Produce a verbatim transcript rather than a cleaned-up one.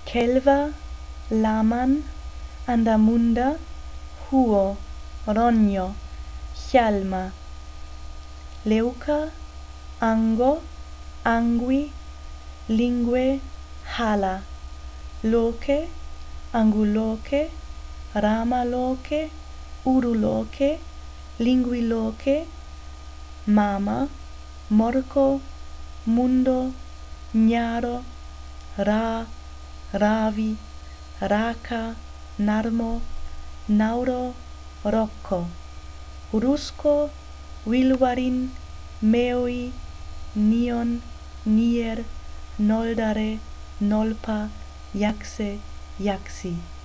Kelva, Laman, Andamunda, Huo, Rogno, Hjalma, Leuca, Ango, Angui, Lingue, Hala, Loke, Anguloke, Ramaloke, Uruloke, Linguiloke, Mama, Morco, Mundo, Gnaro, Ra, Ravi, Raka, Narmo, Nauro, Rocco, Urusco, Wilwarin, Meoi, Nion, Nier, Noldare, Nolpa, Yaxe, Yaxi.